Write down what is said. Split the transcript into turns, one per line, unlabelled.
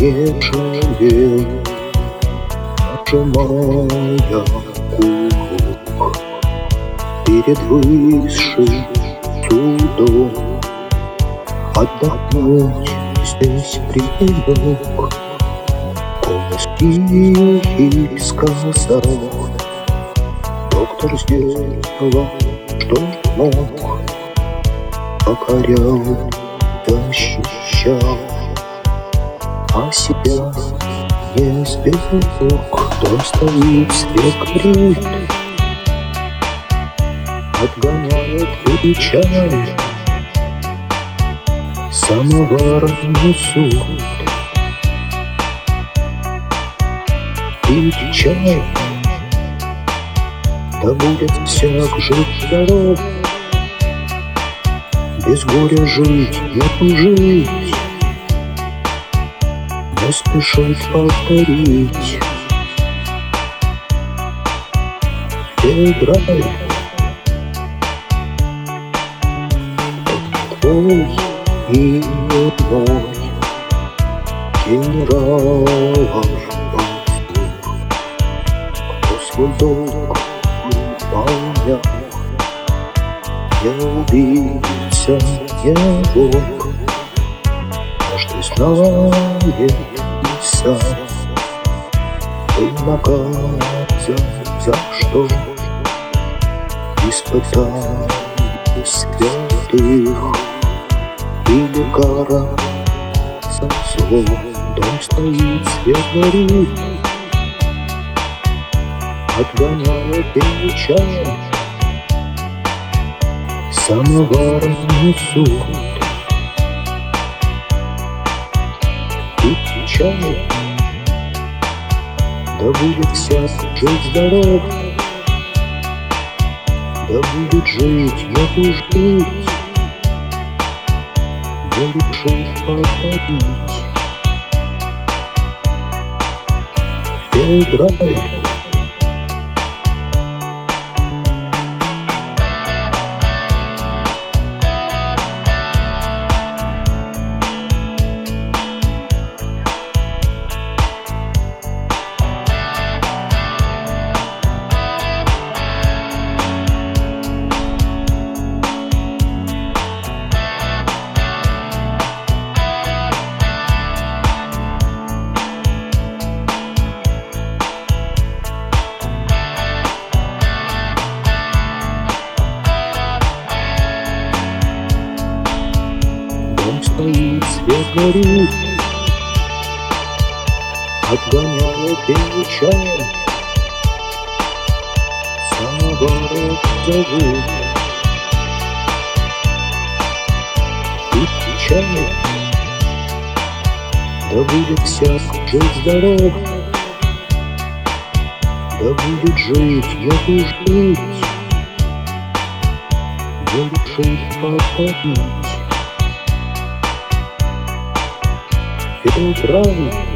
не жалел, нажимая курок перед высшим судом. Отдохнуть здесь прилег, голос тихий сказал: доктор сделал, что мог, покорял, защищал, а себя не сберег. Дом стоит, свет горит, отгоняет печаль, самовар несут, пить чай, да будет всяк жить здоров. Без горя жить, не жить, не спешить повторить. Февраль твой и мой, генералов Мансур, кто свой долг выполнял, не убийца, не вор, каждый знает и сам, был наказан за что испытали святых, или кара за зло. Дом стоит, свет горит, отгоняет печаль, самовар несут, пить чай, да будет всяк жить здоров. Да будет жить, не жить, не решить повторить. Февраль стоит, свет горит, отгоняет печаль, самовар зовут, пить чай, да будет всяк жить здоров. Да будет жить, не жить, не решить повторить. Февраль